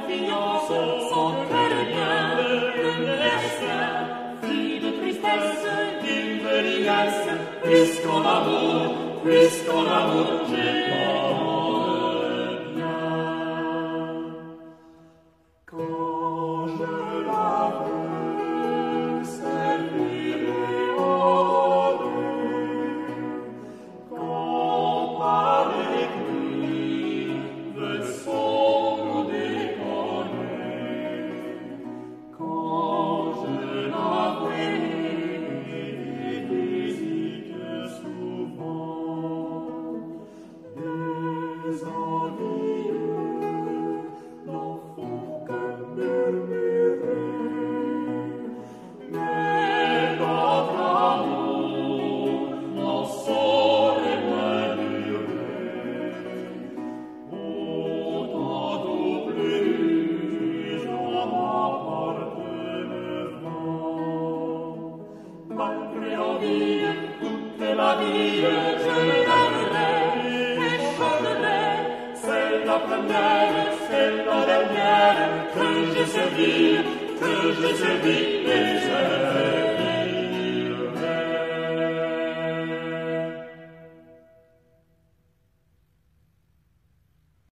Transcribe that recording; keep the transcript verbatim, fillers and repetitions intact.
confiance, sans rien, le destin, vie de tristesse, d'une vieillesse, puisqu'en amour, puisqu'en amour, j'ai pas bien. Quand je la veux servir en Dieu, quand par l'écrit veut son déconner, quand je la visite souvent, des envieux n'en font que murmurer, mais notre amour n'en saurait moins durer. Autant au plus j'emporte le vent, malgré envie, toute ma vie je l'aimerai et chanterai. C'est la première, c'est la dernière que j'ai servi, que j'ai servi et j'aime.